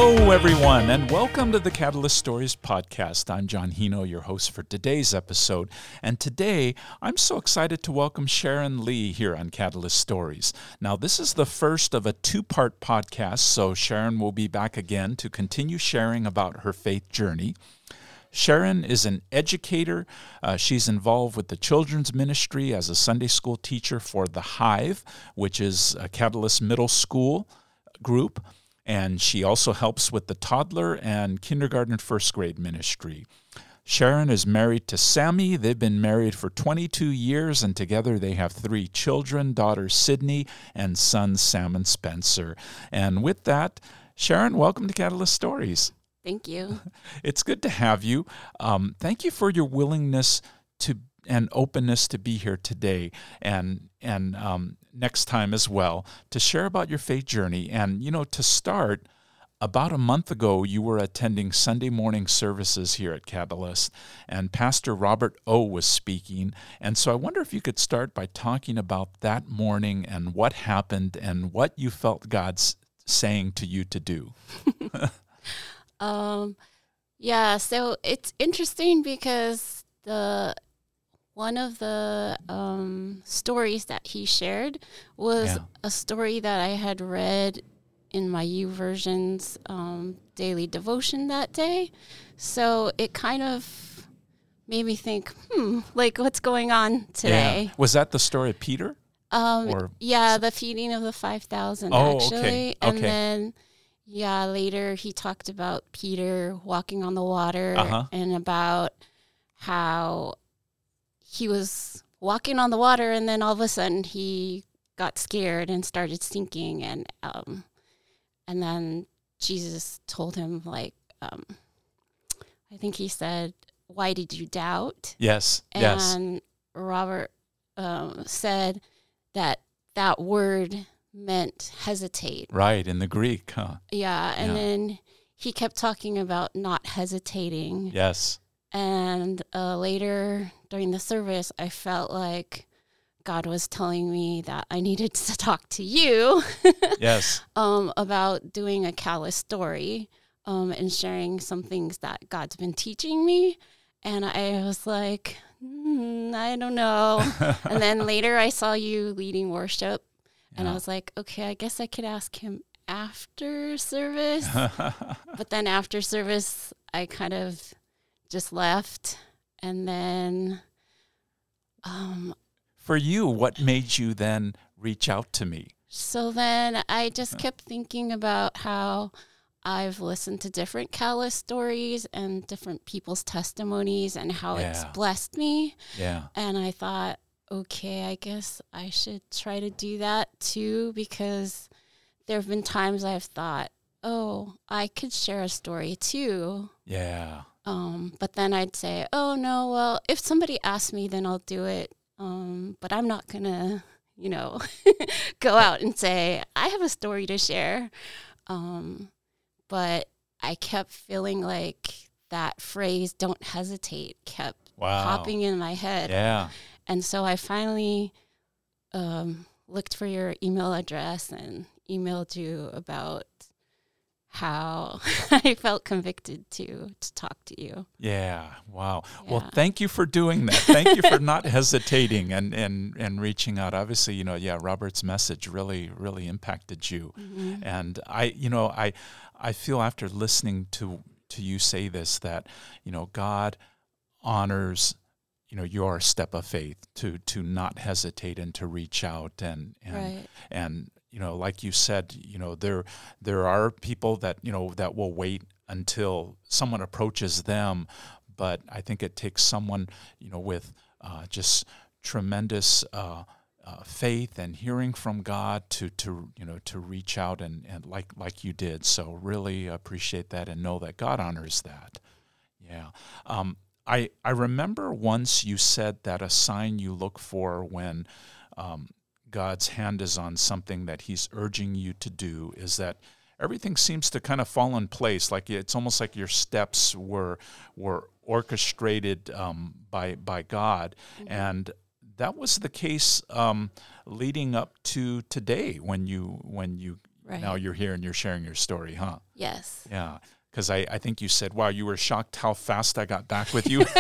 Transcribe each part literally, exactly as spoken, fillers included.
Hello, everyone, and welcome to the Catalyst Stories podcast. I'm John Hino, your host for today's episode. And today, I'm so excited to welcome Sharon Lee here on Catalyst Stories. Now, this is the first of a two-part podcast, so Sharon will be back again to continue sharing about her faith journey. Sharon is an educator. Uh, she's involved with the children's ministry as a Sunday school teacher for The Hive, which is a Catalyst Middle School group. And she also helps with the toddler and kindergarten and first grade ministry. Sharon is married to Sammy. They've been married for twenty-two years, and together they have three children, daughter Sydney and son Sam and Spencer. And with that, Sharon, welcome to Catalyst Stories. Thank you. It's good to have you. Um, thank you for your willingness to and openness to be here today and and um, next time as well to share about your faith journey. And, you know, to start, about a month ago, you were attending Sunday morning services here at Catalyst, and Pastor Robert O. was speaking. And so I wonder if you could start by talking about that morning and what happened and what you felt God's saying to you to do. um, yeah, so it's interesting because the one of the um, stories that he shared was Yeah. a story that I had read in my YouVersion's um, daily devotion that day. So it kind of made me think, hmm, like what's going on today? Yeah. Was that the story of Peter? Um, Or- yeah, the feeding of the five thousand, Oh, actually. okay, And okay. then, yeah, later he talked about Peter walking on the water Uh-huh. and about how he was walking on the water and then all of a sudden he got scared and started sinking. And um, and then Jesus told him, like, um, I think he said, "Why did you doubt?" Yes, yes. And Robert um, said that that word meant hesitate. Right, in the Greek, huh? Yeah, and Yeah. then he kept talking about not hesitating. Yes. And uh, later during the service, I felt like God was telling me that I needed to talk to you Yes. um, about doing a Catalyst story um, and sharing some things that God's been teaching me. And I was like, mm, I don't know. And then later I saw you leading worship, and I Yeah. was like, okay, I guess I could ask him after service. But then after service, I kind of just left. And then, um, For you, what made you then reach out to me? so then I just kept thinking about how I've listened to different Catalyst stories and different people's testimonies and how it's Yeah. blessed me. Yeah. And I thought, okay, I guess I should try to do that too, because there have been times I've thought, oh, I could share a story too. Yeah. Um, but then I'd say, oh, no, well, if somebody asks me, then I'll do it. Um, but I'm not going to, you know, go out and say, I have a story to share. Um, but I kept feeling like that phrase, don't hesitate, kept Wow. popping in my head. Yeah. And so I finally um, looked for your email address and emailed you about how I felt convicted to to talk to you. Yeah. Wow. Well, Yeah. thank you for doing that. Thank you for not hesitating and, and, and reaching out. Obviously, you know, yeah, Robert's message really, really impacted you. Mm-hmm. And I, you know, I, I feel after listening to, to you say this, that, you know, God honors, you know, your step of faith to, to not hesitate and to reach out and, and, Right. and, you know, like you said, you know, there there are people that, you know, that will wait until someone approaches them, but I think it takes someone, you know, with uh, just tremendous uh, uh, faith and hearing from God to, to you know, to reach out and, and like like you did. So really appreciate that and know that God honors that. Yeah. Um, I I remember once you said that a sign you look for when um, God's hand is on something that he's urging you to do is that everything seems to kind of fall in place. Like it's almost like your steps were were orchestrated um, by by God, mm-hmm. and that was the case um, leading up to today when you when you Right. now you're here and you're sharing your story, huh? Yes. Yeah. Because I, I think you said, wow, you were shocked how fast I got back with you.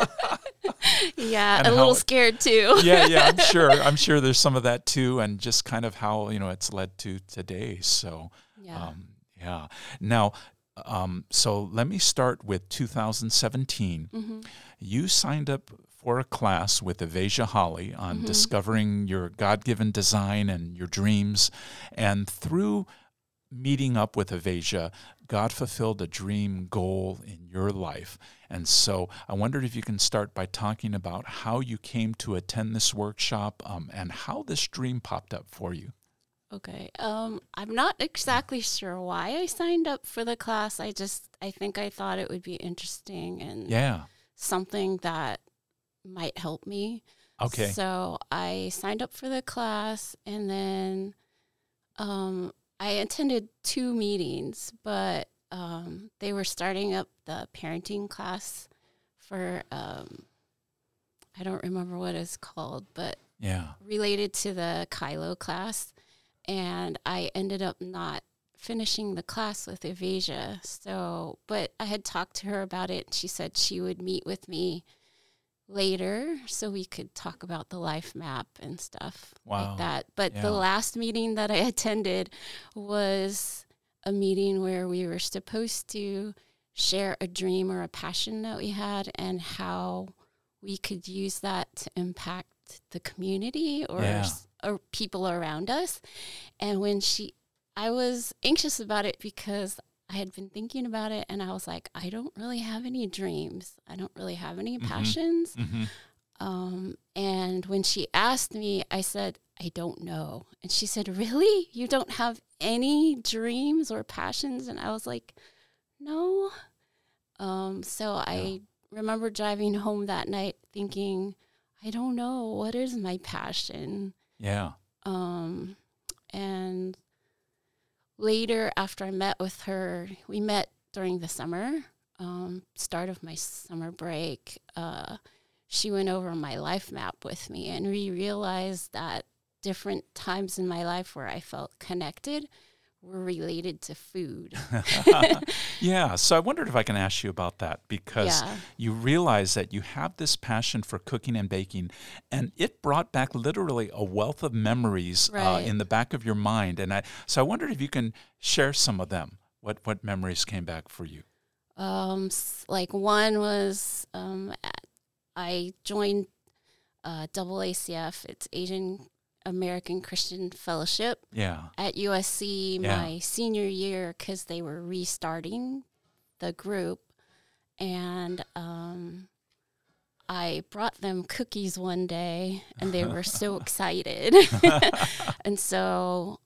Yeah, And a how little it- scared too. yeah, yeah, I'm sure. I'm sure there's some of that too, and just kind of how, you know, it's led to today. So, Yeah. um, yeah. Now, um, so let me start with two thousand seventeen. Mm-hmm. You signed up for a class with Evasia Holly on Mhm. discovering your God-given design and your dreams. And through meeting up with Evasia, God fulfilled a dream goal in your life. And so I wondered if you can start by talking about how you came to attend this workshop um, and how this dream popped up for you. Okay. Um, I'm not exactly sure why I signed up for the class. I just, I think I thought it would be interesting and Yeah. something that might help me. Okay. So I signed up for the class, and then um, I attended two meetings, but um, they were starting up the parenting class for, um, I don't remember what it's called, but Yeah. related to the Kylo class. And I ended up not finishing the class with Evasia. So, but I had talked to her about it. She said she would meet with me later so we could talk about the life map and stuff Wow. like that. But Yeah. the last meeting that I attended was a meeting where we were supposed to share a dream or a passion that we had and how we could use that to impact the community or Yeah. s- or people around us. And when she, I was anxious about it because I had been thinking about it, and I was like, I don't really have any dreams. I don't really have any Mhm. passions. Mm-hmm. Um, and when she asked me, I said, I don't know. And she said, really? You don't have any dreams or passions? And I was like, no. Um, so I remember driving home that night thinking, I don't know. What is my passion? Yeah. Um, and later, after I met with her, we met during the summer, um, start of my summer break. Uh, she went over my life map with me, and we realized that different times in my life where I felt connected were related to food. Yeah. So I wondered if I can ask you about that, because Yeah. you realize that you have this passion for cooking and baking, and it brought back literally a wealth of memories uh, Right. in the back of your mind. And I, so I wondered if you can share some of them. What what memories came back for you? Um, s- like one was um, at- I joined uh, double A C F. It's Asian American Christian Fellowship Yeah. at U S C Yeah. my senior year because they were restarting the group, and um, I brought them cookies one day, and they were so excited. And so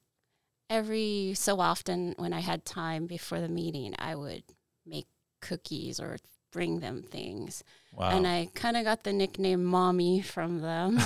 every so often when I had time before the meeting, I would make cookies or bring them things. Wow. And I kind of got the nickname Mommy from them.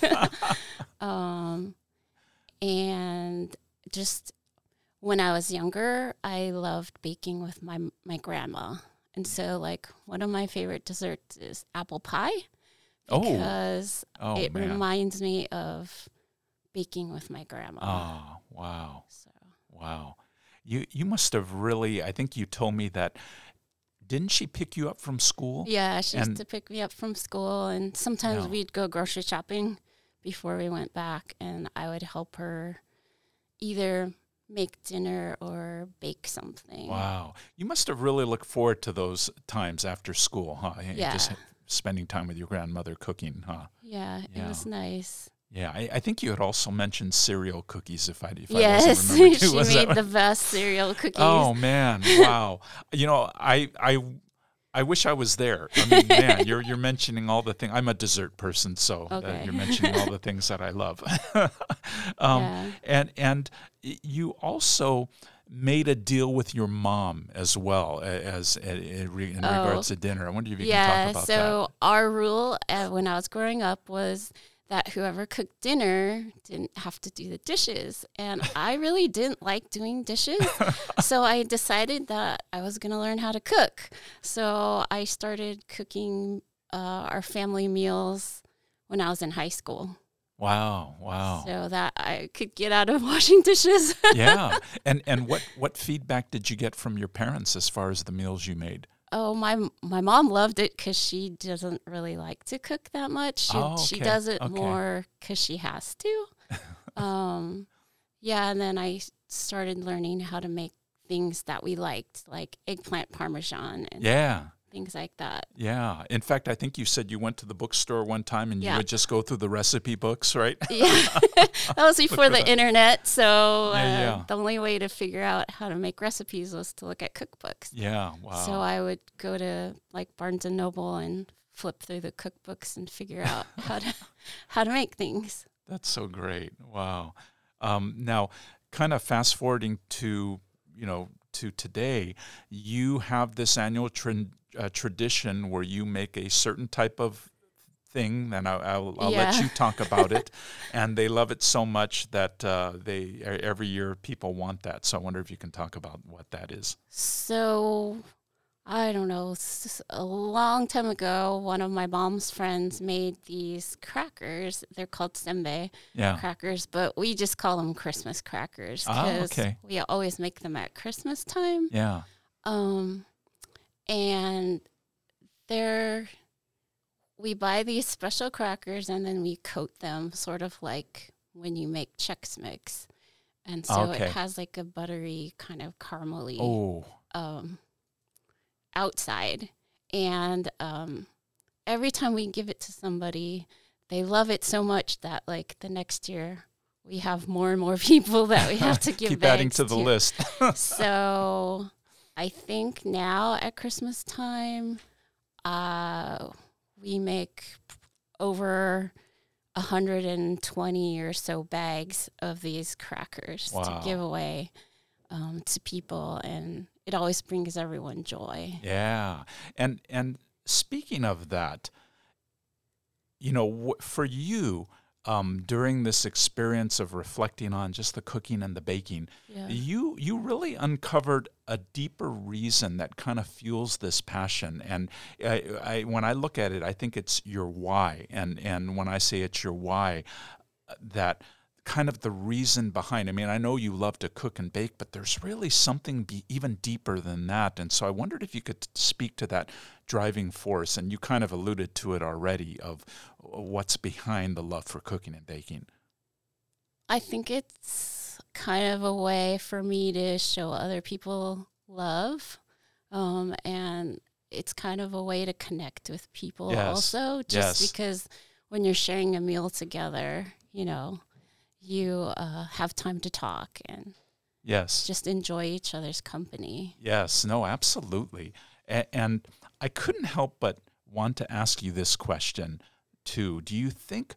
um, and just when I was younger, I loved baking with my my grandma. And so, like, one of my favorite desserts is apple pie oh. because Oh it man. reminds me of baking with my grandma. Oh wow. So Wow. You you must have really. I think you told me that. Didn't she pick you up from school? yeah, she And- used to pick me up from school, and sometimes Yeah. we'd go grocery shopping before we went back, and I would help her either make dinner or bake something. Wow. You must have really looked forward to those times after school, huh? Yeah. Just spending time with your grandmother cooking, huh? Yeah, Yeah. it was nice. Yeah. I, I think you had also mentioned cereal cookies, if I, if I Yes, wasn't remembering too. she Was that made the what- best cereal cookies. Oh, man. Wow. You know, I... I I wish I was there. I mean, man, you're you're mentioning all the things. I'm a dessert person, so uh, Okay. you're mentioning all the things that I love. um, Yeah. And and y- you also made a deal with your mom as well a- as, a- in re- in Oh. regards to dinner. I wonder if you Yeah, can talk about so our rule uh, when I was growing up was that whoever cooked dinner didn't have to do the dishes. And I really didn't like doing dishes. So I decided that I was going to learn how to cook. So I started cooking uh, our family meals when I was in high school. Wow, wow. So that I could get out of washing dishes. Yeah. And and what, what feedback did you get from your parents as far as the meals you made? Oh, my my mom loved it because she doesn't really like to cook that much. She, Oh, she okay, does it okay. more because she has to. um, yeah, and then I started learning how to make things that we liked, like eggplant parmesan and Yeah. things like that. Yeah. In fact, I think you said you went to the bookstore one time and you Yeah. would just go through the recipe books, right? Yeah, that was before the internet, so uh, Yeah, yeah. the only way to figure out how to make recipes was to look at cookbooks. Yeah. Wow. So I would go to like Barnes and Noble and flip through the cookbooks and figure out how to how to make things. That's so great. Wow. Um, now, kind of fast forwarding to, you know, to today, you have this annual tra- uh, tradition where you make a certain type of thing, and I'll, I'll, I'll let Yeah. you talk about it. And they love it so much that uh, they every year people want that. So I wonder if you can talk about what that is. So I don't know, s- a long time ago, one of my mom's friends made these crackers. They're called sembe Yeah. crackers, but we just call them Christmas crackers Ah, because okay. we always make them at Christmas time. Yeah. Um, and they're we buy these special crackers and then we coat them, sort of like when you make Chex Mix, and so Okay. it has like a buttery kind of caramely Oh. um, outside. And um, every time we give it to somebody, they love it so much that like the next year we have more and more people that we have to give Keep bags adding to the list. So I think now at Christmas time, uh, we make over one hundred twenty or so bags of these crackers Wow. to give away um, to people, and it always brings everyone joy. Yeah. And and speaking of that, you know, wh- for you, um, during this experience of reflecting on just the cooking and the baking, Yeah. you you really uncovered a deeper reason that kind of fuels this passion. And I, I, when I look at it, I think it's your why. And and when I say it's your why, uh, that kind of the reason behind. I mean, I know you love to cook and bake, but there's really something be even deeper than that. And so I wondered if you could speak to that driving force. And you kind of alluded to it already of what's behind the love for cooking and baking. I think it's kind of a way for me to show other people love. Um, and it's kind of a way to connect with people Yes. also, just Yes. because when you're sharing a meal together, you know, you uh, have time to talk and Yes. just enjoy each other's company. Yes, no, absolutely. A- and I couldn't help but want to ask you this question too. Do you think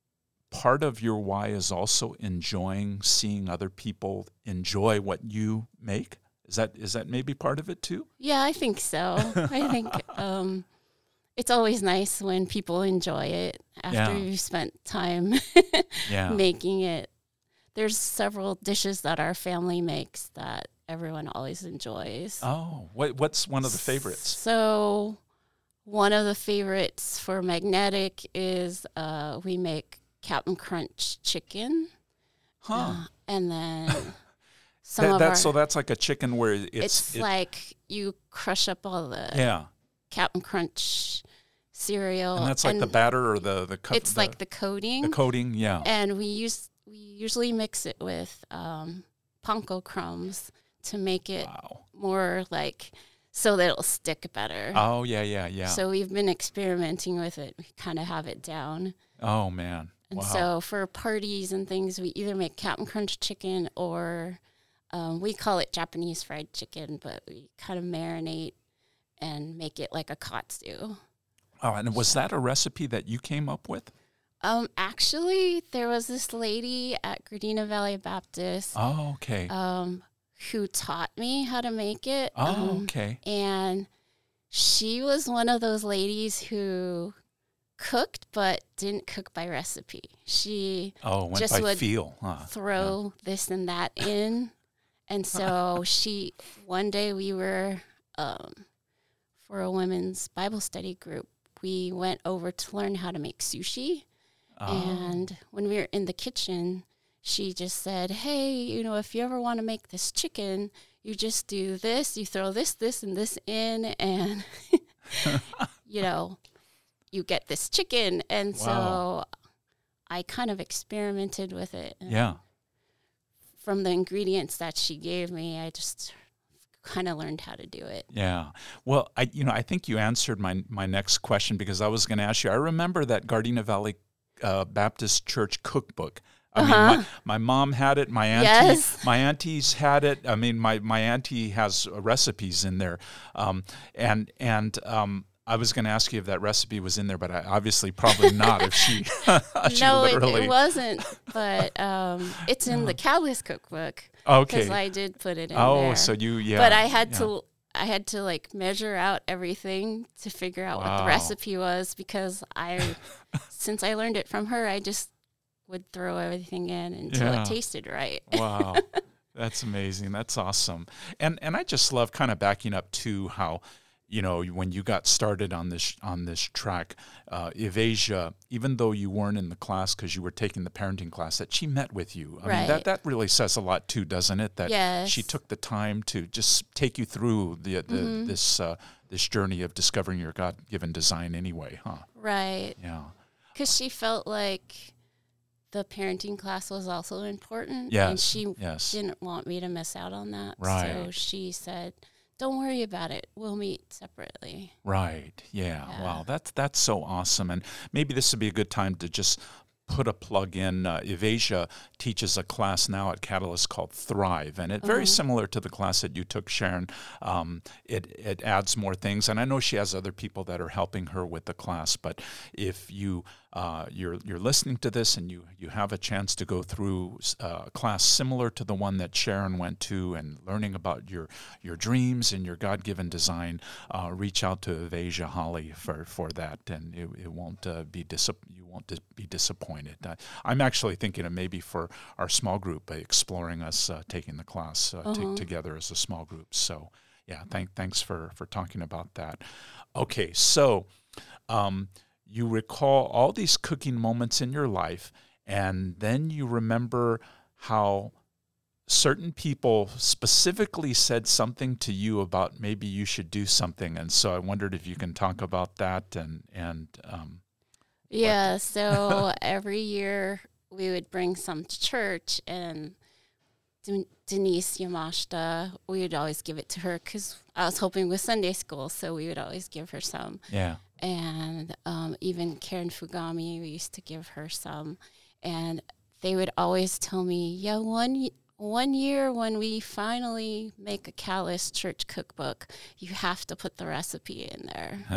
part of your why is also enjoying seeing other people enjoy what you make? Is that is that maybe part of it too? Yeah, I think so. I think um, it's always nice when people enjoy it after Yeah. you've spent time Yeah. making it. There's several dishes that our family makes that everyone always enjoys. Oh, what what's one of the favorites? So one of the favorites for Magnetic is uh, we make Captain Crunch chicken. Huh. Uh, and then some That, of that's our, so that's like a chicken where it's, it's it- like you crush up all the yeah, Captain Crunch cereal. and that's like the batter or the the co- It's the, like the coating. the coating. Yeah. And we use we usually mix it with um, panko crumbs to make it Wow. more like so that it'll stick better. Oh yeah, yeah, yeah. So we've been experimenting with it. We kind of have it down. Oh man. And Wow. so for parties and things, we either make Captain Crunch chicken or um, we call it Japanese fried chicken, but we kind of marinate and make it like a katsu. Oh, and was that a recipe that you came up with? Um, actually, there was this lady at Gardena Valley Baptist Oh, okay. um, who taught me how to make it. Oh, um, okay. And she was one of those ladies who cooked but didn't cook by recipe. She Oh, went just by would feel. Huh. throw this and that in. And so she, one day we were, um, for a women's Bible study group, we went over to learn how to make sushi. Oh. And when we were in the kitchen, she just said, hey, you know, if you ever want to make this chicken, you just do this, you throw this, this, and this in, and, you know, you get this chicken. And wow. so I kind of experimented with it. Yeah. From the ingredients that she gave me, I just kind of learned how to do it. Yeah. Well, I you know, I think you answered my my next question, because I was going to ask you. I remember that Gardena Valley uh, Baptist Church cookbook. I uh-huh. mean, my, my mom had it. My auntie, yes. my aunties had it. I mean, my, my auntie has recipes in there, um, and and um, I was going to ask you if that recipe was in there, but I, obviously probably not. If she, she no, literally... it, it wasn't. But um, it's in the Catalyst cookbook. Okay, because I did put it in oh, there. Oh, so you yeah. But I had yeah. to. I had to like measure out everything to figure out wow. what the recipe was, because I, since I learned it from her, I just would throw everything in until yeah. it tasted right. Wow. That's amazing. That's awesome. And and I just love kind of backing up to how, you know, when you got started on this on this track, uh, Evasia, even though you weren't in the class because you were taking the parenting class, that she met with you. I right. mean, that, that really says a lot too, doesn't it? That yes. she took the time to just take you through the, the mm-hmm. this uh, this journey of discovering your God-given design anyway, huh? Right. Yeah. Because she felt like the parenting class was also important. Yes. And she yes. didn't want me to miss out on that. Right. So she said, don't worry about it. We'll meet separately. Right. Yeah. yeah. Wow. That's that's so awesome. And maybe this would be a good time to just put a plug in. Uh, Evasia teaches a class now at Catalyst called Thrive, and it's very uh-huh. similar to the class that you took, Sharon. Um, it it adds more things, and I know she has other people that are helping her with the class. But if you uh, you're you're listening to this and you you have a chance to go through uh, a class similar to the one that Sharon went to, and learning about your your dreams and your God-given design, uh, reach out to Evasia Holly for, for that, and it, it won't uh, be dis- you won't dis- be disappointed. Uh, I'm actually thinking of maybe for our small group, uh, exploring us uh, taking the class uh, uh-huh. t- together as a small group. So yeah, thank thanks for for talking about that. Okay, so. Um, You recall all these cooking moments in your life, and then you remember how certain people specifically said something to you about maybe you should do something. And so I wondered if you can talk about that. And, and um, yeah, so every year we would bring some to church, and Den- Denise Yamashita, we would always give it to her because I was helping with Sunday school, so we would always give her some. Yeah. And um, even Karen Fugami, we used to give her some. And they would always tell me, yeah, one, one year when we finally make a Catalyst Church cookbook, you have to put the recipe in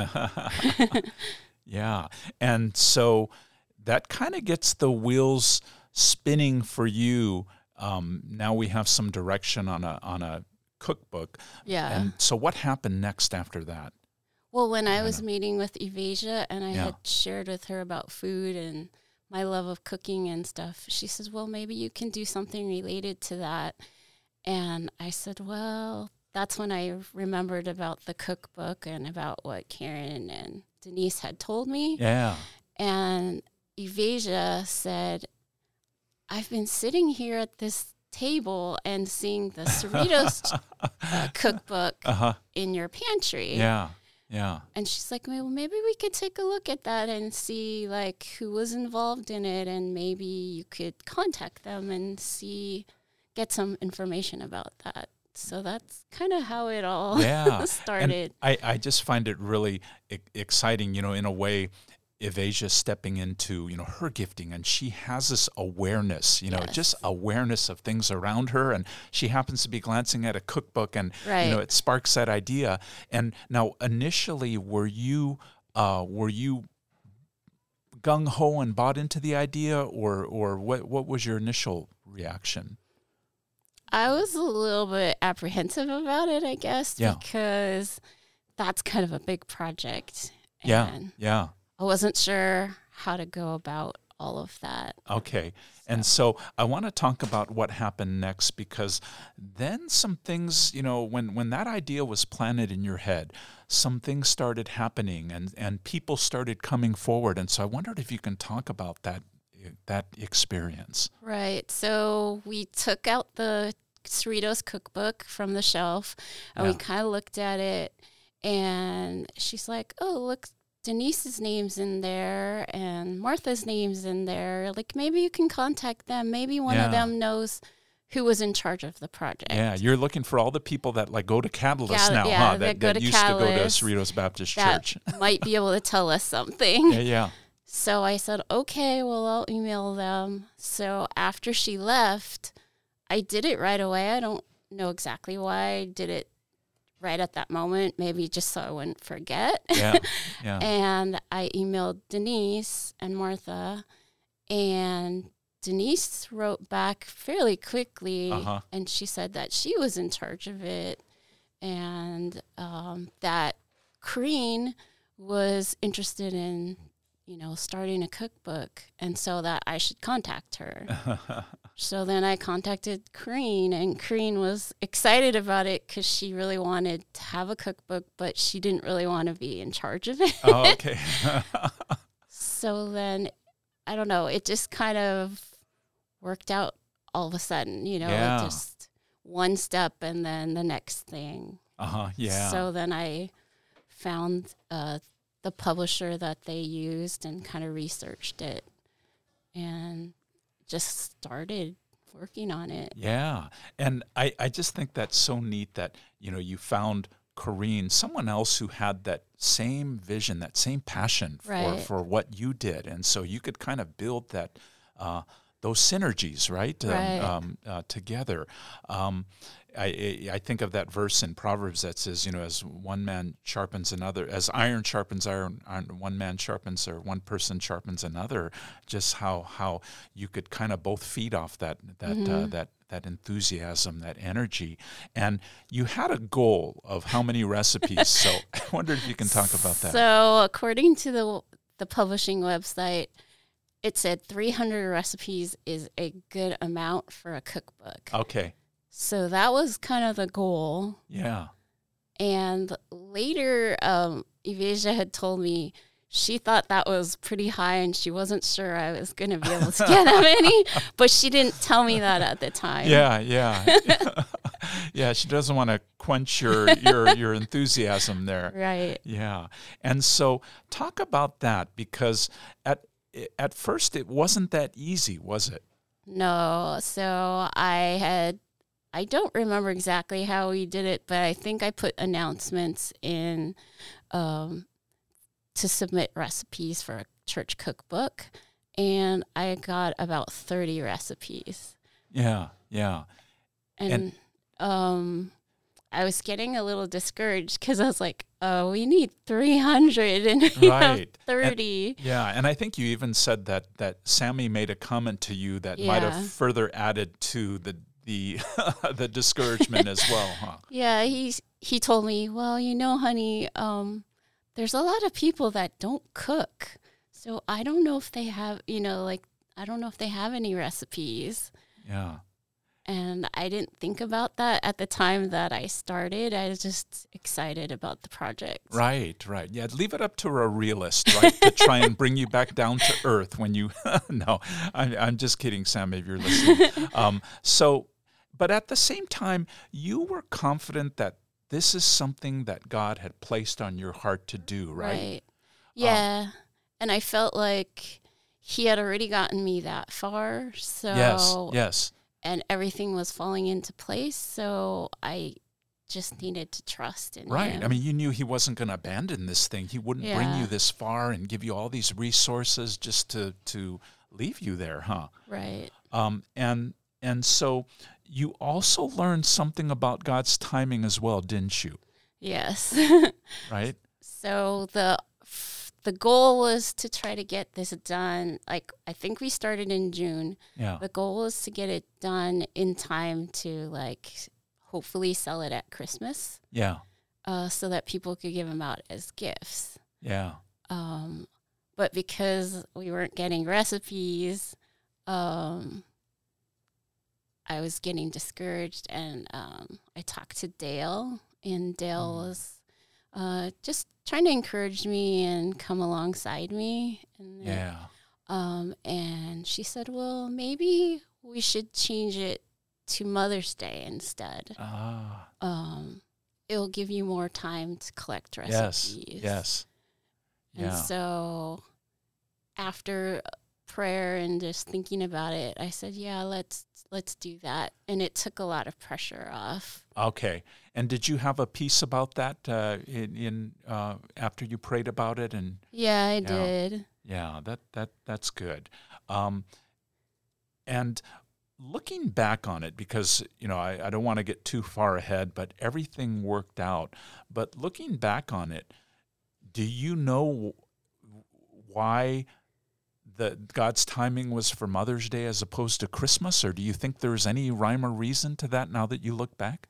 there. Yeah. And so that kind of gets the wheels spinning for you. Um, now we have some direction on a on a cookbook. Yeah. And so what happened next after that? Well, when I was meeting with Evasia and I yeah. had shared with her about food and my love of cooking and stuff, she says, well, maybe you can do something related to that. And I said, well, that's when I remembered about the cookbook and about what Karen and Denise had told me. Yeah. And Evasia said, I've been sitting here at this table and seeing the Cerritos uh, cookbook uh-huh. in your pantry. Yeah, yeah. And she's like, well, maybe we could take a look at that and see, like, who was involved in it, and maybe you could contact them and see, get some information about that. So that's kind of how it all yeah. started. And I, I just find it really e- exciting, you know, in a way, Evasia stepping into, you know, her gifting, and she has this awareness, you know, yes. just awareness of things around her, and she happens to be glancing at a cookbook, and right. you know, it sparks that idea. And now, initially, were you uh, were you gung ho and bought into the idea, or or what what was your initial reaction? I was a little bit apprehensive about it, I guess, yeah. because that's kind of a big project. Yeah, and yeah. I wasn't sure how to go about all of that. Okay. And so I want to talk about what happened next, because then some things, you know, when, when that idea was planted in your head, some things started happening and, and people started coming forward. And so I wondered if you can talk about that that experience. Right. So we took out the Cerritos cookbook from the shelf and Yeah. we kind of looked at it, and she's like, oh, look, Denise's name's in there and Martha's name's in there. Like, maybe you can contact them. Maybe one Yeah. of them knows who was in charge of the project. Yeah, you're looking for all the people that like go to Catalyst Gal- now, yeah, huh? that That, go that to used Catalyst, to go to Cerritos Baptist that Church. might be able to tell us something. Yeah, yeah. So I said, okay, well, I'll email them. So after she left, I did it right away. I don't know exactly why I did it right at that moment, maybe just so I wouldn't forget. Yeah, yeah. And I emailed Denise and Martha, and Denise wrote back fairly quickly, Uh-huh. and she said that she was in charge of it, and um, that Crean was interested in, you know, starting a cookbook, and so that I should contact her. So then I contacted Crean, and Crean was excited about it because she really wanted to have a cookbook, but she didn't really want to be in charge of it. Oh, okay. So then, I don't know, it just kind of worked out all of a sudden, you know, Yeah. just one step and then the next thing. Uh-huh, yeah. So then I found uh, the publisher that they used and kind of researched it and just started working on it. Yeah. And I, I just think that's so neat that, you know, you found Corrine, someone else who had that same vision, that same passion for, Right. for what you did. And so you could kind of build that, uh, those synergies, right? Um, Right. Um, uh, together. Um, I, I think of that verse in Proverbs that says, you know, as one man sharpens another, as iron sharpens iron, iron one man sharpens, or one person sharpens another. Just how how you could kind of both feed off that that Mm-hmm. uh, that that enthusiasm, that energy, and you had a goal of how many recipes. So I wondered if you can talk about that. So according to the the publishing website, it said three hundred recipes is a good amount for a cookbook. Okay. So that was kind of the goal. Yeah. And later, um, Evasia had told me she thought that was pretty high and she wasn't sure I was going to be able to get that many, but she didn't tell me that at the time. Yeah, yeah. Yeah, she doesn't want to quench your, your, your enthusiasm there. Right. Yeah. And so talk about that, because at at first it wasn't that easy, was it? No. So I had, I don't remember exactly how we did it, but I think I put announcements in um, to submit recipes for a church cookbook, and I got about thirty recipes. Yeah, yeah. And, And- um, I was getting a little discouraged because I was like, oh, we need three hundred and we have Right. thirty. Yeah, and I think you even said that that Sammy made a comment to you that might Yeah. have further added to the the the discouragement as well, huh? Yeah, he's, he told me, well, you know, honey, um, there's a lot of people that don't cook. So I don't know if they have, you know, like, I don't know if they have any recipes. Yeah. And I didn't think about that at the time that I started. I was just excited about the project. Right, right. Yeah, leave it up to a realist, right, to try and bring you back down to earth when you. No, I, I'm just kidding, Sam, if you're listening. Um, so, but at the same time, you were confident that this is something that God had placed on your heart to do, right? Yeah. And I felt like he had already gotten me that far. So Yes, yes. and everything was falling into place. So I just needed to trust in Right. him. I mean, you knew he wasn't going to abandon this thing. He wouldn't bring Yeah. you this far and give you all these resources just to, to leave you there, huh? Right. Um, and and so you also learned something about God's timing as well, didn't you? Yes. Right? So the the goal was to try to get this done. Like, I think we started in June. Yeah. The goal was to get it done in time to, like, hopefully sell it at Christmas, Yeah. uh, so that people could give them out as gifts. Yeah. Um, but because we weren't getting recipes, um, I was getting discouraged, and um, I talked to Dale, and Dale mm. was uh, just trying to encourage me and come alongside me. And then, yeah. Um, and she said, well, maybe we should change it to Mother's Day instead. Ah. Um, it'll give you more time to collect recipes. Yes, yes. And yeah. so after prayer and just thinking about it, I said, yeah, let's let's do that. And it took a lot of pressure off. Okay. And did you have a peace about that uh, in, in uh, after you prayed about it? And Yeah, I yeah. did. Yeah, that, that that's good. Um, and looking back on it, because, you know, I, I don't want to get too far ahead, but everything worked out. But looking back on it, do you know why the God's timing was for Mother's Day as opposed to Christmas? Or do you think there's any rhyme or reason to that now that you look back?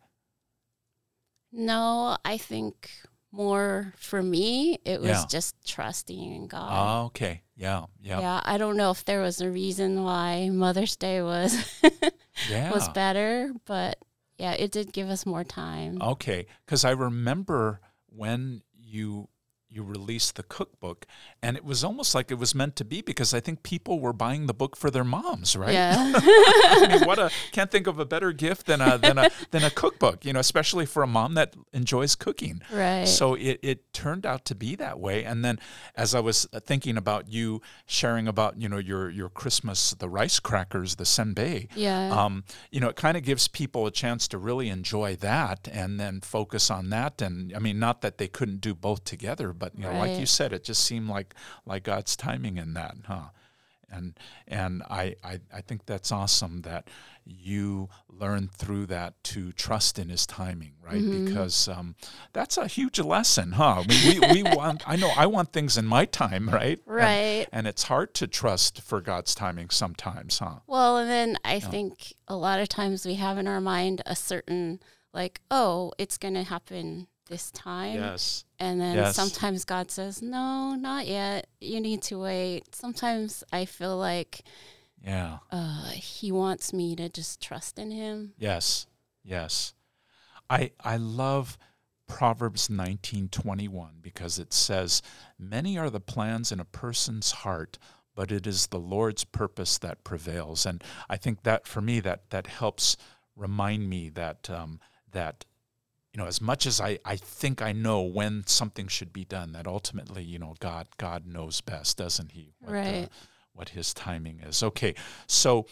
No, I think more for me, it was Yeah. just trusting in God. Oh, okay. Yeah, yeah. Yeah, I don't know if there was a reason why Mother's Day was yeah. was better, but yeah, it did give us more time. Okay, because I remember when you you released the cookbook, and it was almost like it was meant to be, because I think people were buying the book for their moms, right? Yeah. I mean, what a can't think of a better gift than a than a than a cookbook, you know, especially for a mom that enjoys cooking. Right. So it, it turned out to be that way. And then as I was thinking about you sharing about, you know, your your Christmas, the rice crackers, the senbei, Yeah. um, you know, it kind of gives people a chance to really enjoy that and then focus on that. And I mean, not that they couldn't do both together, but you know, Right. like you said, it just seemed like like God's timing in that, huh? And and I, I I think that's awesome that you learned through that to trust in His timing, right? Mm-hmm. Because um, that's a huge lesson, huh? We, we we want I know I want things in my time, right? Right. And, and it's hard to trust for God's timing sometimes, huh? Well, and then I Yeah. think a lot of times we have in our mind a certain, like, oh, it's going to happen this time. Yes. And then Yes. sometimes God says, no, not yet. You need to wait. Sometimes I feel like Yeah. uh, He wants me to just trust in Him. Yes. Yes. I I love Proverbs nineteen twenty-one, because it says, many are the plans in a person's heart, but it is the Lord's purpose that prevails. And I think that for me, that that helps remind me that um, that you know, as much as I, I think I know when something should be done, that ultimately, you know, God God knows best, doesn't He? What, Right. uh, what His timing is. Okay, so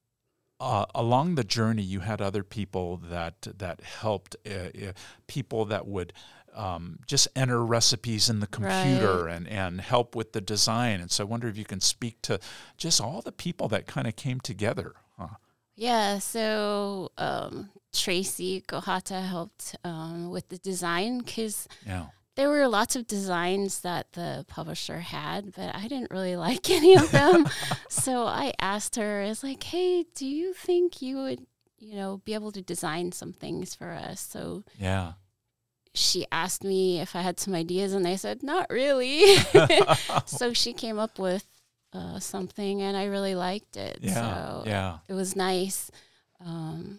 uh, along the journey, you had other people that that helped, uh, uh, people that would um, just enter recipes in the computer Right. and, and help with the design. And so I wonder if you can speak to just all the people that kind of came together. Huh? Yeah, so um, Tracy Gohata helped um, with the design, because Yeah. there were lots of designs that the publisher had, but I didn't really like any of them. So I asked her, I was like, hey, do you think you would, you know, be able to design some things for us? So Yeah. she asked me if I had some ideas, and I said, not really. So she came up with uh, something, and I really liked it. Yeah. So Yeah. it was nice. Um,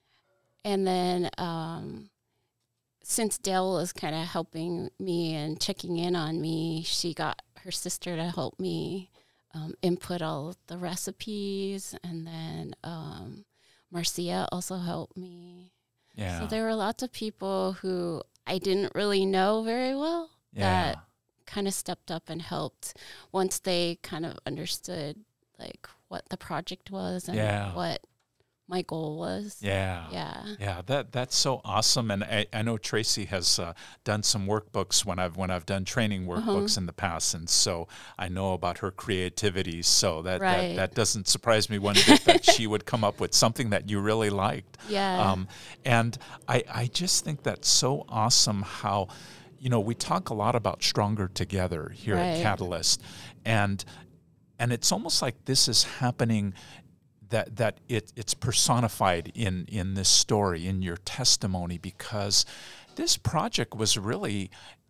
and then um, since Dale was kind of helping me and checking in on me, she got her sister to help me um, input all of the recipes. And then um, Marcia also helped me. Yeah. So there were lots of people who I didn't really know very well Yeah. that kind of stepped up and helped once they kind of understood like what the project was and Yeah. what my goal was. Yeah. Yeah. Yeah, that that's so awesome, and I, I know Tracy has uh, done some workbooks when I've when I've done training workbooks Uh-huh. in the past, and so I know about her creativity. So that, Right. that that doesn't surprise me one bit that she would come up with something that you really liked. Yeah. Um, and I I just think that's so awesome how, you know, we talk a lot about Stronger Together here at Right. Catalyst, and and it's almost like this is happening. That that it it's personified in in this story, in your testimony, because this project was really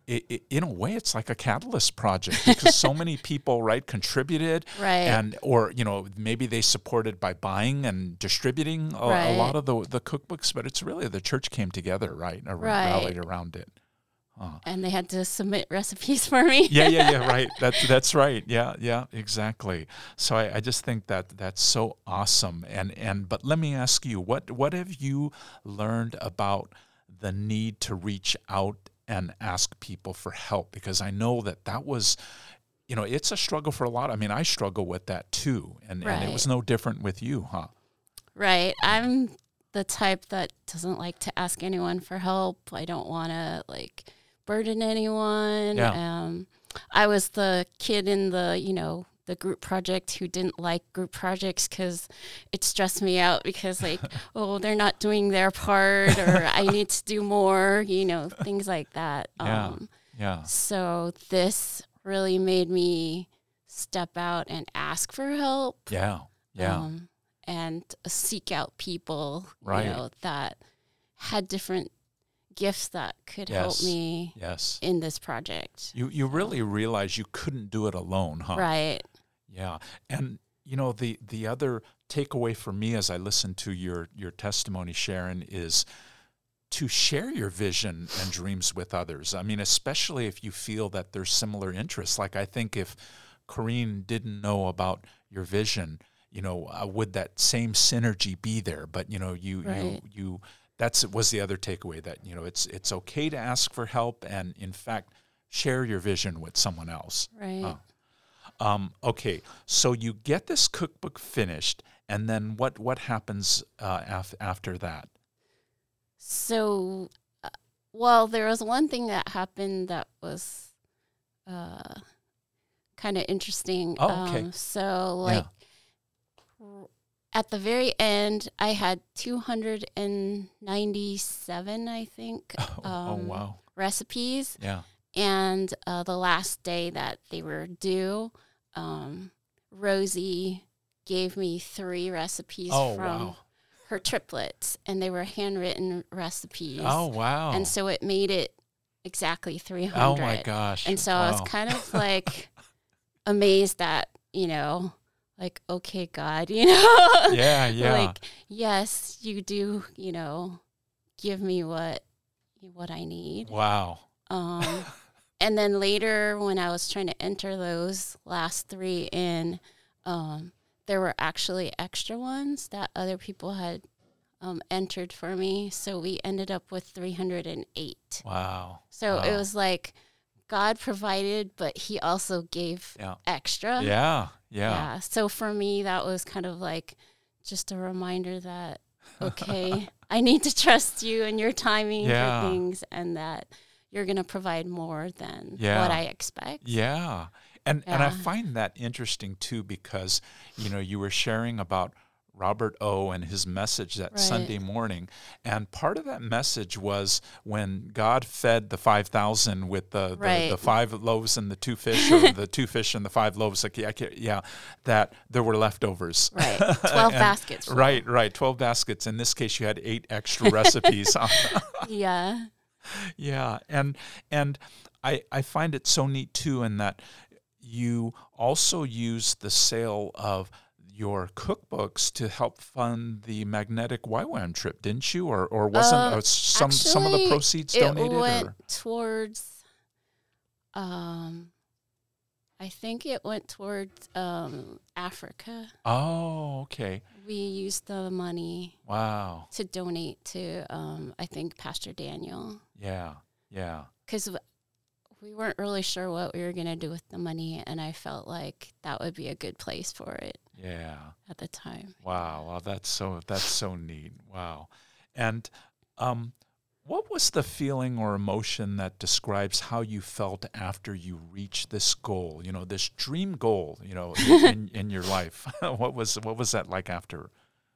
it, it, in a way, it's like a catalyst project because so many people, right, contributed, right, and or you know maybe they supported by buying and distributing a, right. a lot of the the cookbooks, but it's really the church came together, right, around, right. rallied around it. Huh. And they had to submit recipes for me. yeah, yeah, yeah, right. That's that's right. Yeah, yeah, exactly. So I, I just think that that's so awesome. And and but let me ask you, what what have you learned about the need to reach out and ask people for help? Because I know that that was, you know, it's a struggle for a lot. I mean, I struggle with that too, and, right. and it was no different with you, huh? Right. I'm the type that doesn't like to ask anyone for help. I don't want to like burden anyone. Yeah. Um, I was the kid in the, you know, the group project who didn't like group projects because it stressed me out because like, oh, they're not doing their part or I need to do more, you know, things like that. Yeah. Um, yeah. So this really made me step out and ask for help. Yeah. Yeah. Um, and seek out people, right. you know, that had different gifts that could yes. help me yes. in this project. You you really realize you couldn't do it alone, huh? Right. Yeah. And, you know, the, the other takeaway for me as I listen to your, your testimony, Sharon, is to share your vision and dreams with others. I mean, especially if you feel that there's similar interests. Like I think if Corrine didn't know about your vision, you know, uh, would that same synergy be there? But, you know, you, right. you, you, that's was the other takeaway that, you know, it's, it's okay to ask for help and in fact, share your vision with someone else. Right. Uh, um, okay. So you get this cookbook finished and then what, what happens, uh, af- after that? So, uh, well, there was one thing that happened that was, uh, kind of interesting. Oh, okay. Um, so like, yeah. At the very end, I had two hundred ninety-seven, I think, oh, um, oh, wow. recipes. Yeah. And uh, the last day that they were due, um, Rosie gave me three recipes oh, from wow. her triplets, and they were handwritten recipes. Oh, wow. And so it made it exactly three hundred. Oh, my gosh. And so wow. I was kind of like amazed that, you know, like, okay, God, you know? Yeah, yeah. Like, yes, you do, you know, give me what what I need. Wow. Um, and then later when I was trying to enter those last three in, um, there were actually extra ones that other people had um, entered for me. So we ended up with three hundred eight. Wow. So wow. it was like God provided, but he also gave yeah. extra. Yeah, yeah. Yeah. So for me, that was kind of like just a reminder that, okay, I need to trust you and your timing yeah. for things and that you're going to provide more than yeah. what I expect. Yeah. And yeah. and I find that interesting too because, you know, you were sharing about Robert O. and his message that right. Sunday morning. And part of that message was when God fed the five thousand with the, right. the, the five loaves and the two fish, or the two fish and the five loaves, like, yeah, yeah, that there were leftovers. Right, twelve and, baskets. Full. Right, right, twelve baskets. In this case, you had eight extra recipes. yeah. Yeah, and and I, I find it so neat, too, in that you also use the sale of your cookbooks to help fund the magnetic Y WAM trip, didn't you? Or or wasn't uh, uh, some actually, some of the proceeds donated? It went or? towards, um, I think it went towards um, Africa. Oh, okay. We used the money wow. to donate to, um, I think, Pastor Daniel. Yeah, yeah. Because we weren't really sure what we were going to do with the money, and I felt like that would be a good place for it. Yeah. At the time. Wow. Well, that's so that's so neat. Wow. And um, what was the feeling or emotion that describes how you felt after you reached this goal? You know, this dream goal. You know, in, in your life. what was what was that like after?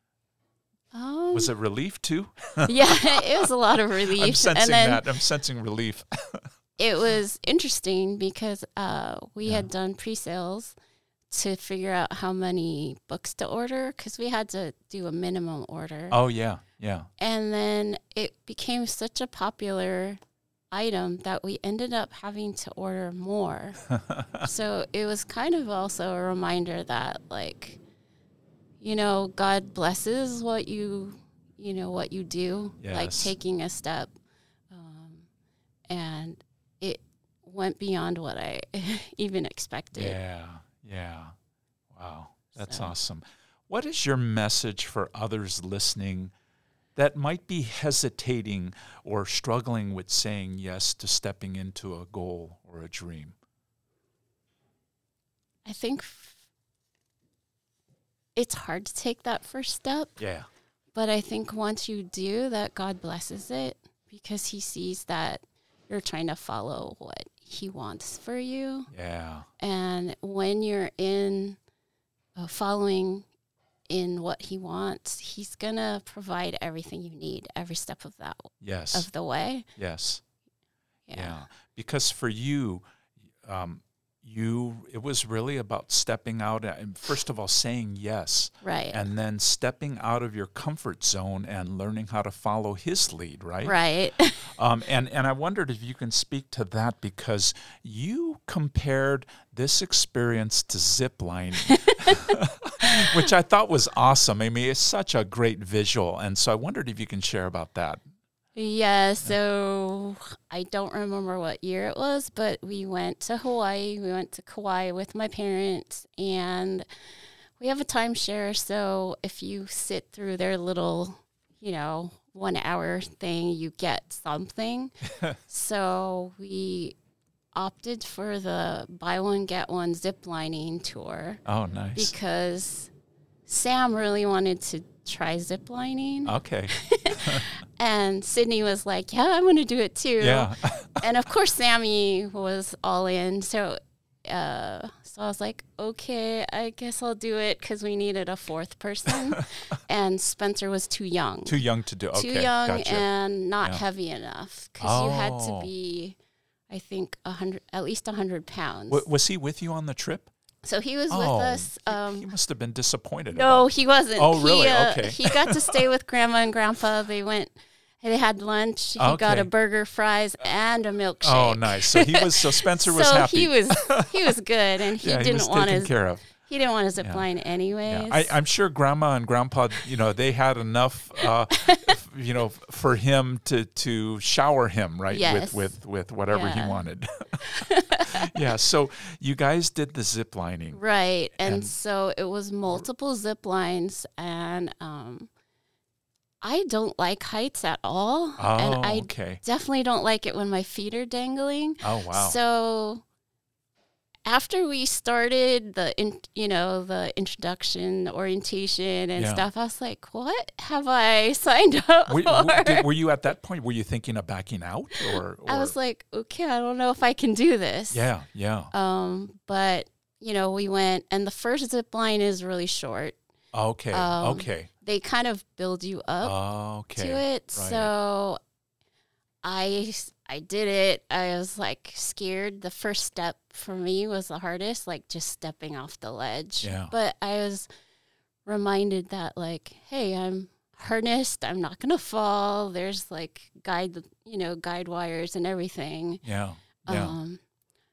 Um, was it relief too? yeah, it was a lot of relief. I'm sensing and then that. I'm sensing relief. It was interesting because uh, we Yeah. had done pre-sales to figure out how many books to order because we had to do a minimum order. Oh, yeah, yeah. And then it became such a popular item that we ended up having to order more. So it was kind of also a reminder that, like, you know, God blesses what you, you know, what you do, Yes. like taking a step. Um, and it went beyond what I even expected. Yeah, yeah. Wow, that's So. awesome. What is your message for others listening that might be hesitating or struggling with saying yes to stepping into a goal or a dream? I think f- it's hard to take that first step. Yeah. But I think once you do, that God blesses it because he sees that you're trying to follow what he wants for you. Yeah. And when you're in uh, following in what he wants, he's going to provide everything you need every step of that Yes. of the way. Yes. Yeah. Yeah. Because for you, um, you it was really about stepping out and first of all saying yes. Right. And then stepping out of your comfort zone and learning how to follow his lead, right? Right. Um, and, and I wondered if you can speak to that because you compared this experience to zip lining, which I thought was awesome. I mean, it's such a great visual. And so I wondered if you can share about that. Yeah, so I don't remember what year it was, but we went to Hawaii. We went to Kauai with my parents, and we have a timeshare. So if you sit through their little, you know, one hour thing, you get something. So we opted for the buy one, get one zip lining tour. Oh, nice. Because Sam really wanted to try zip lining. Okay. And Sydney was like, yeah, I'm going to do it too. Yeah. And of course, Sammy was all in. So, uh, so I was like, okay, I guess I'll do it because we needed a fourth person. And Spencer was too young. Too young to do. Okay. Too young Gotcha. and not Yeah. heavy enough because you had to Oh. be, I think, a hundred, at least one hundred pounds. W- was he with you on the trip? So he was Oh, with us. he- Um, he must have been disappointed. No, about- he wasn't. Oh, really? He, uh, Okay. He got to stay with Grandma and Grandpa. They went, they had lunch. He got Okay. a burger, fries, and a milkshake. Oh, nice. So he was. So Spencer was so happy. he was he was good, and he yeah, he didn't was want taken to care of. he didn't want to zip Yeah. line anyways. Yeah. I, I'm sure Grandma and Grandpa, you know, they had enough, uh, f- you know, f- for him to to shower him, right? Yes. With with with whatever he Yeah. wanted. Yeah. So you guys did the zip lining. Right, and, And- so it was multiple zip lines, and um, I don't like heights at all, Oh, and I okay. definitely don't like it when my feet are dangling. Oh, wow. So after we started the, in, you know, the introduction, the orientation and Yeah. stuff, I was like, what have I signed up were, for? were- did- were you at that point? Were you thinking of backing out, or, or I was like, okay, I don't know if I can do this. yeah, yeah. Um, but you know, we went, and the first zip line is really short. Okay, um, okay, They kind of build you up okay. to it. right. So I I did it. I was like scared. The first step for me was the hardest, like just stepping off the ledge. Yeah. But I was reminded that like, hey, I'm harnessed. I'm not gonna fall. There's like guide, you know, guide wires and everything. Yeah, yeah. Um,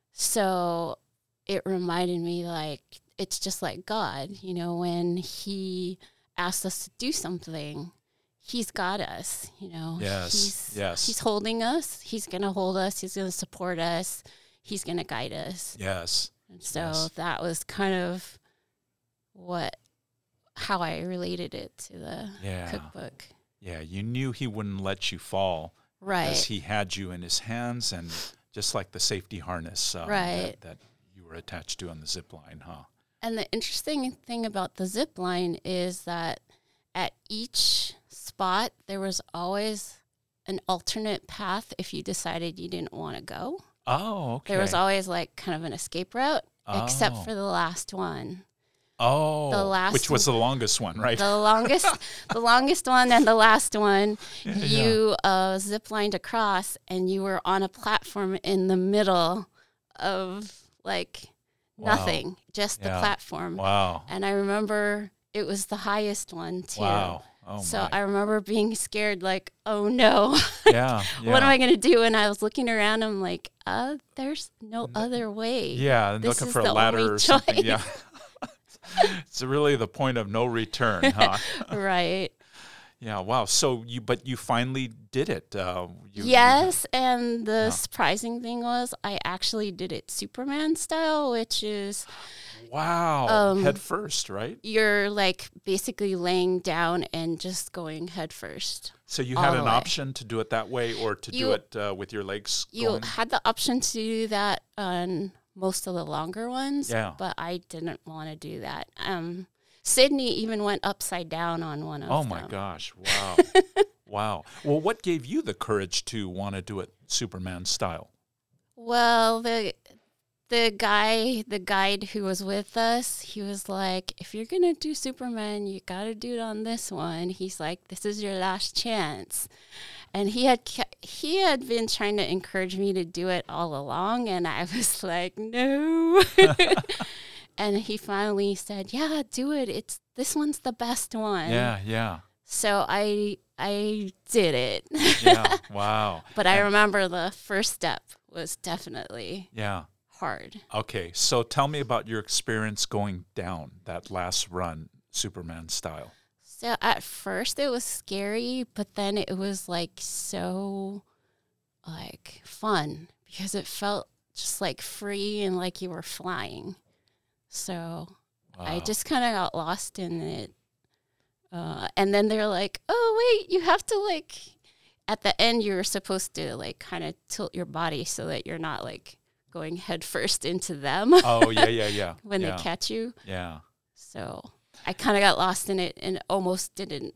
so it reminded me like it's just like God, you know, when He asks us to do something, He's got us, you know. Yes, He's, yes. He's holding us. He's going to hold us. He's going to support us. He's going to guide us. Yes. And so Yes. that was kind of what, how I related it to the Yeah. cookbook. Yeah, you knew he wouldn't let you fall Right. because he had you in his hands, and just like the safety harness um, Right. that, that you were attached to on the zip line, huh? And the interesting thing about the zip line is that at each spot, there was always an alternate path if you decided you didn't want to go. Oh, okay. There was always like kind of an escape route, except Oh. for the last one. oh, the last which was the longest one, right? The longest, the longest one and the last one, Yeah, you uh, zip lined across, and you were on a platform in the middle of like Wow. nothing, just the Yeah. platform. Wow. And I remember it was the highest one too. Wow. Oh, so my. I remember being scared, like, oh no, Yeah, yeah. what am I going to do? And I was looking around, I'm like, uh, there's no other way. Yeah, and This looking is for a the ladder only or something. choice. Yeah. It's really the point of no return, huh? Right. Yeah, wow. So you, but you finally did it. Uh, you, Yes, and the Yeah. surprising thing was I actually did it Superman style, which is You, wow. Um, Head first, right? you're like basically laying down and just going head first. So you all had the an way. option to do it that way or to do You- it uh, with your legs You going? had the option to do that on most of the longer ones, Yeah. but I didn't want to do that. Um, Sydney even went upside down on one of Oh, them. my gosh. Wow. Wow. Well, what gave you the courage to want to do it Superman style? Well, the the guy, the guide who was with us, he was like, if you're going to do Superman, you got to do it on this one. He's like, this is your last chance. And he had ke- he had been trying to encourage me to do it all along, and I was like, no. And he finally said, yeah, do it. It's this one's the best one. Yeah, yeah, So I I did it. yeah. Wow. But I And- remember the first step was definitely Yeah. hard. Okay, so tell me about your experience going down that last run, Superman style. So at first it was scary, but then it was like so like fun because it felt just like free and like you were flying. So I Wow. just kind of got lost in it. Uh, and then they're like, oh, wait, you have to like, at the end, you're supposed to like kind of tilt your body so that you're not like going head first into them Oh, yeah, yeah, yeah. when yeah. they catch you. Yeah. So I kind of got lost in it and almost didn't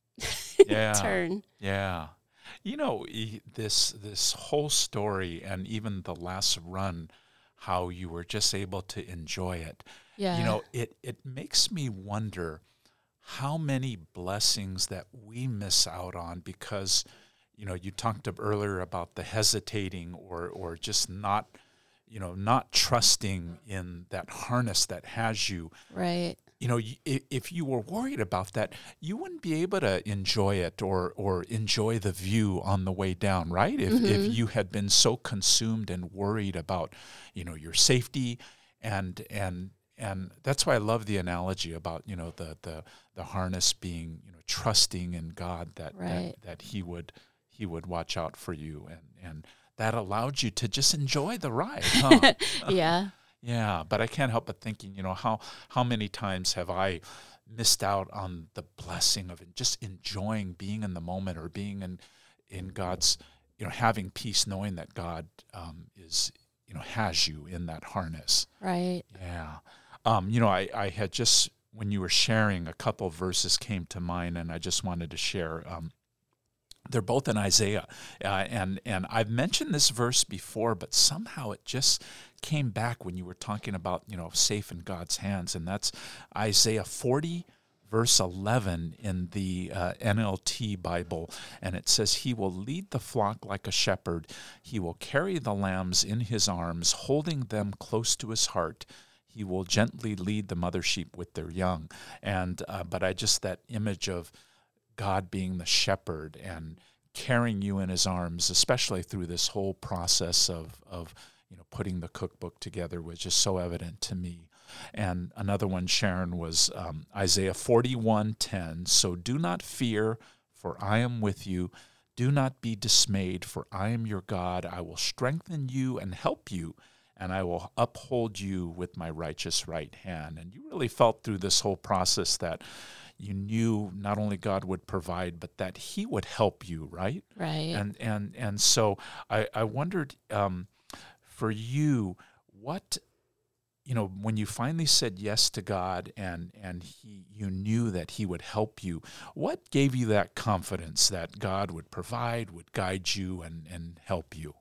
Yeah. turn. Yeah. You know, e- this this whole story and even the last run, how you were just able to enjoy it. Yeah. You know, it it makes me wonder how many blessings that we miss out on because, you know, you talked up earlier about the hesitating or or just not, you know, not trusting in that harness that has you. Right. You know, y- i- if you were worried about that, you wouldn't be able to enjoy it or or enjoy the view on the way down, right? If if you had been so consumed and worried about, you know, your safety and and and that's why I love the analogy about, you know, the the the harness being, you know, trusting in God that Right. that, that he would he would watch out for you and and that allowed you to just enjoy the ride, huh? Yeah. Yeah, but I can't help but thinking, you know, how how many times have I missed out on the blessing of just enjoying being in the moment or being in in God's, you know, having peace, knowing that God um, is, you know, has you in that harness. Right. Yeah, um, you know, I I had just when you were sharing, a couple verses came to mind, and I just wanted to share. Um, They're both in Isaiah, uh, and and I've mentioned this verse before, but somehow it just came back when you were talking about, you know, safe in God's hands, and that's Isaiah forty, verse eleven in the uh, N L T Bible, and it says, "He will lead the flock like a shepherd. He will carry the lambs in his arms, holding them close to his heart. He will gently lead the mother sheep with their young." And uh, but I just that image of God being the shepherd and carrying you in his arms, especially through this whole process of, of you know, putting the cookbook together, was just so evident to me. And another one, Sharon, was um, Isaiah forty-one ten. "So do not fear, for I am with you. Do not be dismayed, for I am your God. I will strengthen you and help you, and I will uphold you with my righteous right hand." And you really felt through this whole process that you knew not only God would provide, but that he would help you, right? Right. And and and so I, I wondered um, for you, what, you know, when you finally said yes to God and and he you knew that he would help you, what gave you that confidence that God would provide, would guide you and, and help you?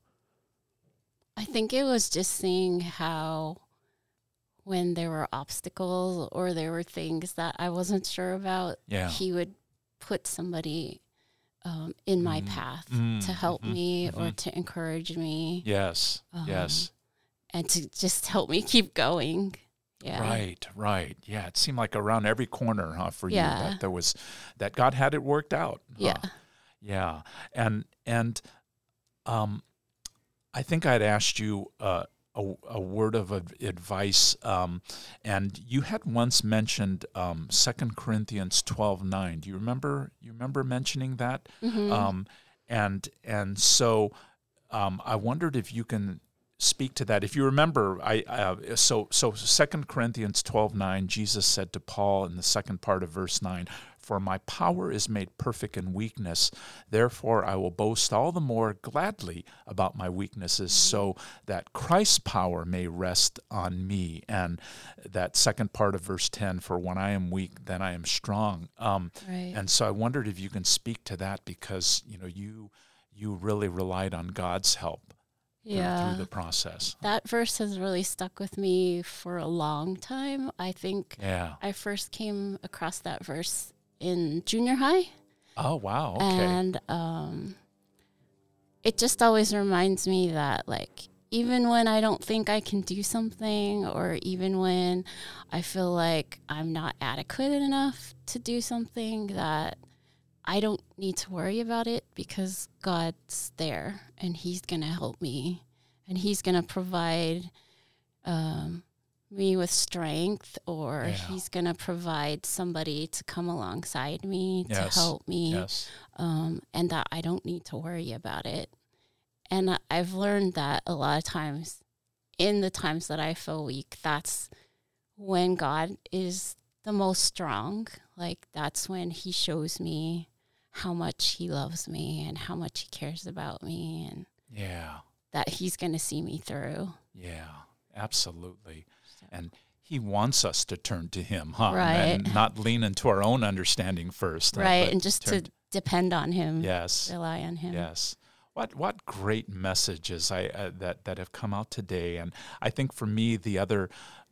I think it was just seeing how when there were obstacles or there were things that I wasn't sure about, Yeah. he would put somebody um, in my Mm, path mm, to help mhm, me or mhm. to encourage me Yes, Um, yes. and to just help me keep going. Yeah. Right, right. Yeah, it seemed like around every corner, huh, for you Yeah. that there was that God had it worked out. Huh? Yeah. Yeah. And and um I think I'd asked you uh, a, a word of ad- advice, um, and you had once mentioned um, Second Corinthians twelve nine. Do you remember? You remember mentioning that? Mm-hmm. Um, and and so um, I wondered if you can speak to that. If you remember, I uh, so so Second Corinthians twelve nine. Jesus said to Paul in the second part of verse nine, "For my power is made perfect in weakness. Therefore, I will boast all the more gladly about my weaknesses, so that Christ's power may rest on me." And that second part of verse ten, "For when I am weak, then I am strong." Um, Right. and so I wondered if you can speak to that, because you know you you really relied on God's help through, Yeah. through the process. That verse has really stuck with me for a long time. I think Yeah. I first came across that verse in junior high. Oh, wow. Okay. And um, it just always reminds me that, like, even when I don't think I can do something, or even when I feel like I'm not adequate enough to do something, that I don't need to worry about it, because God's there and he's going to help me, and he's going to provide um, me with strength, or Yeah. he's going to provide somebody to come alongside me Yes. to help me, Yes. um, and that I don't need to worry about it. And I- I've learned that a lot of times, in the times that I feel weak, that's when God is the most strong. Like, that's when he shows me how much he loves me and how much he cares about me, and Yeah. that he's going to see me through. Yeah. Absolutely. And he wants us to turn to him, huh? Right. And not lean into our own understanding first. uh, Right. but And just turn to depend on him, Yes. rely on him. Yes. What what great messages I uh, that that have come out today. And I think for me, the other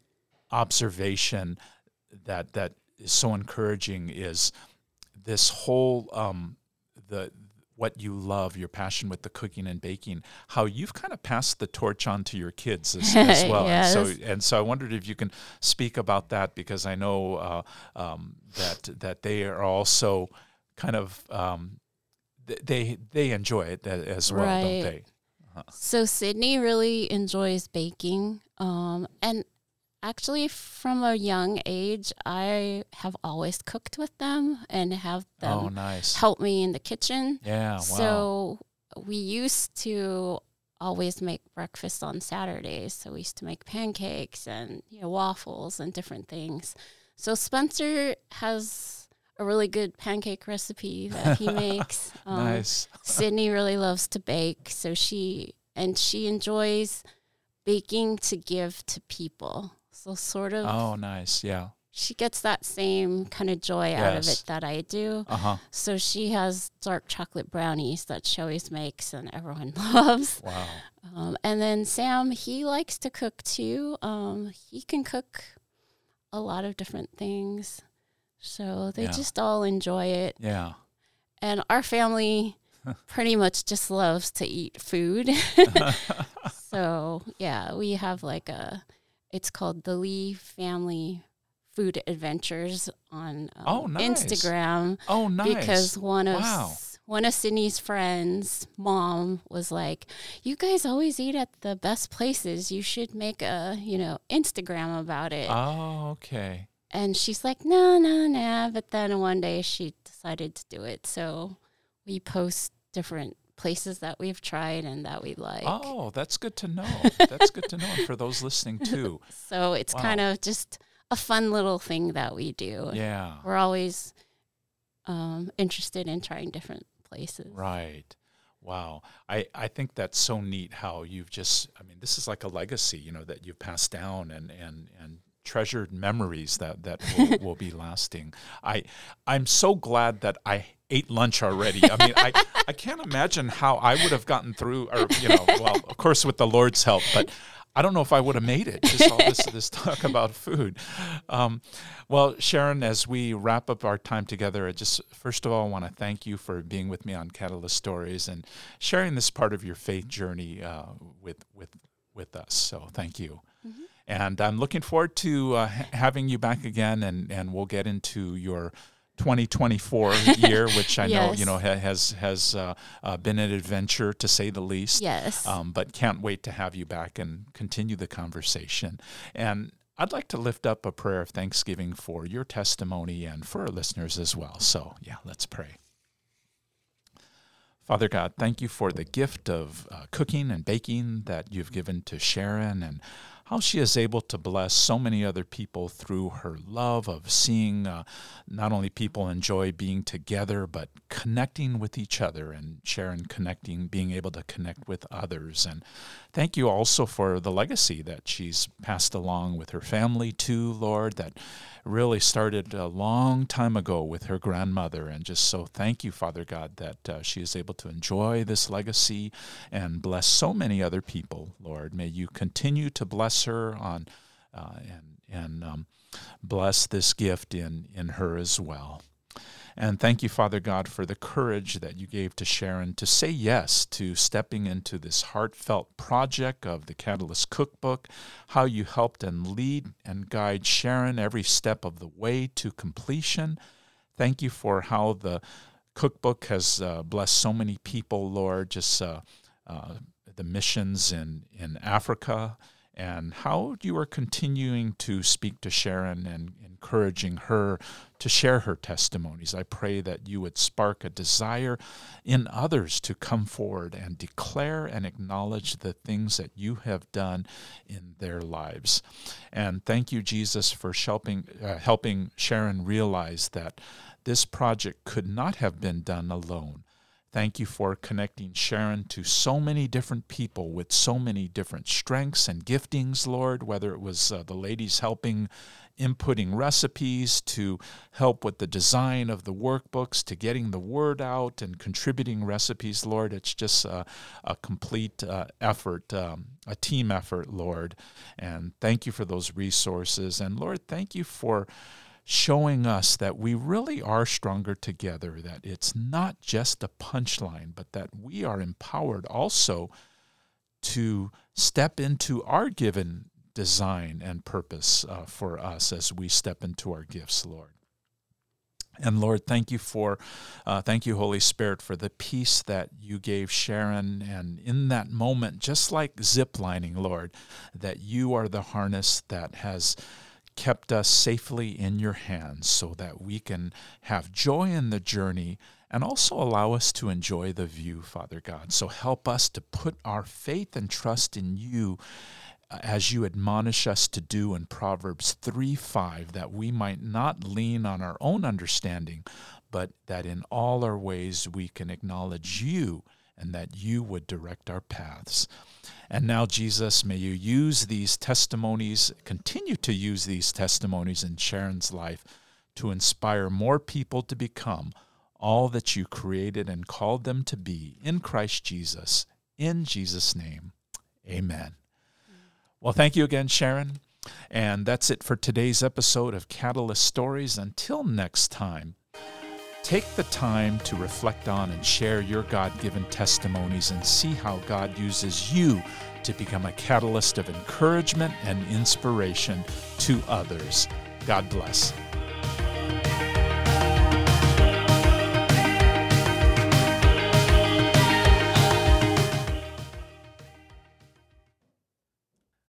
observation that that is so encouraging is this whole um, the what you love, your passion with the cooking and baking, how you've kind of passed the torch on to your kids as, as well. Yes. And so and so I wondered if you can speak about that, because I know uh, um, that that they are also kind of um, th- they they enjoy it as well, Right. don't they? So Sydney really enjoys baking. Um, and actually, from a young age, I have always cooked with them and have them Oh, nice. help me in the kitchen. Yeah, wow. So we used to always make breakfast on Saturdays. So we used to make pancakes and, you know, waffles and different things. So Spencer has a really good pancake recipe that he makes. Um, Nice. Sydney really loves to bake, so she and she enjoys baking to give to people. So sort of, Oh, nice. Yeah. she gets that same kind of joy out of Yes. it that I do. Uh-huh. So she has dark chocolate brownies that she always makes and everyone loves. Wow. Um, and then Sam, he likes to cook too. Um, he can cook a lot of different things. So they Yeah. just all enjoy it. Yeah. And our family pretty much just loves to eat food. So, yeah, we have like a, it's called the Lee Family Food Adventures on um, Oh, nice. Instagram. Oh, nice. Because one of Wow. one of Sydney's friends' mom was like, "You guys always eat at the best places. You should make a, you know, Instagram about it." Oh, okay. And she's like, "No, no, no." But then one day she decided to do it. So we post different places that we've tried and that we like. Oh, that's good to know. That's good to know. And for those listening too. So it's Wow. kind of just a fun little thing that we do. Yeah. We're always um, interested in trying different places. Right. Wow. I, I think that's so neat how you've just, I mean, this is like a legacy, you know, that you've passed down and, and, and treasured memories that, that will, will be lasting. I, I'm so glad that I ate lunch already. I mean, I, I can't imagine how I would have gotten through, or, you know, well, of course with the Lord's help, but I don't know if I would have made it, just all this, this talk about food. Um, well, Sharon, as we wrap up our time together, I just, first of all, I want to thank you for being with me on Catalyst Stories and sharing this part of your faith journey uh, with, with, with us. So thank you. Mm-hmm. And I'm looking forward to uh, ha- having you back again, and, and we'll get into your twenty twenty-four year, which I know Yes. you know ha- has has uh, uh, been an adventure to say the least. Yes. Um, but can't wait to have you back and continue the conversation. And I'd like to lift up a prayer of thanksgiving for your testimony and for our listeners as well. So yeah, let's pray. Father God, thank you for the gift of uh, cooking and baking that you've given to Sharon, and how she is able to bless so many other people through her love of seeing uh, not only people enjoy being together, but connecting with each other, and Sharon connecting, being able to connect with others. And thank you also for the legacy that she's passed along with her family too, Lord, that really started a long time ago with her grandmother. And just so thank you, Father God, that uh, she is able to enjoy this legacy and bless so many other people, Lord. May you continue to bless her on uh, and and um, bless this gift in, in her as well. And thank you, Father God, for the courage that you gave to Sharon to say yes to stepping into this heartfelt project of the Catalyst Cookbook, how you helped and lead and guide Sharon every step of the way to completion. Thank you for how the cookbook has uh, blessed so many people, Lord, just uh, uh, the missions in, in Africa, and how you are continuing to speak to Sharon and encouraging her to share her testimonies. I pray that you would spark a desire in others to come forward and declare and acknowledge the things that you have done in their lives. And thank you, Jesus, for helping, uh, helping Sharon realize that this project could not have been done alone. Thank you for connecting Sharon to so many different people with so many different strengths and giftings, Lord, whether it was uh, the ladies helping inputting recipes, to help with the design of the workbooks, to getting the word out and contributing recipes, Lord. It's just a, a complete uh, effort, um, a team effort, Lord. And thank you for those resources. And Lord, thank you for showing us that we really are stronger together, that it's not just a punchline, but that we are empowered also to step into our given design and purpose uh, for us as we step into our gifts, Lord. And Lord, thank you for, uh, thank you, Holy Spirit, for the peace that you gave Sharon. And in that moment, just like ziplining, Lord, that you are the harness that has kept us safely in your hands so that we can have joy in the journey and also allow us to enjoy the view, Father God. So help us to put our faith and trust in you as you admonish us to do in Proverbs three five, that we might not lean on our own understanding, but that in all our ways we can acknowledge you and that you would direct our paths. And now, Jesus, may you use these testimonies, continue to use these testimonies in Sharon's life to inspire more people to become all that you created and called them to be in Christ Jesus. In Jesus' name, amen. Well, thank you again, Sharon. And that's it for today's episode of Catalyst Stories. Until next time, take the time to reflect on and share your God-given testimonies and see how God uses you to become a catalyst of encouragement and inspiration to others. God bless.